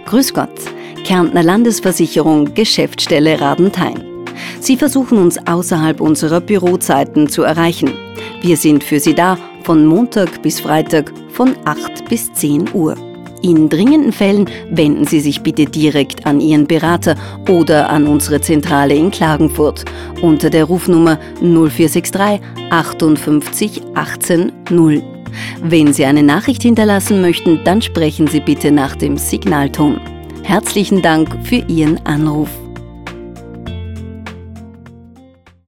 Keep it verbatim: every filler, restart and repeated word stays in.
Grüß Gott, Kärntner Landesversicherung, Geschäftsstelle Radenthein. Sie versuchen uns außerhalb unserer Bürozeiten zu erreichen. Wir sind für Sie da von Montag bis Freitag von acht bis zehn Uhr. In dringenden Fällen wenden Sie sich bitte direkt an Ihren Berater oder an unsere Zentrale in Klagenfurt unter der Rufnummer null vier sechs drei achtundfünfzig achtzehn null. Wenn Sie eine Nachricht hinterlassen möchten, dann sprechen Sie bitte nach dem Signalton. Herzlichen Dank für Ihren Anruf.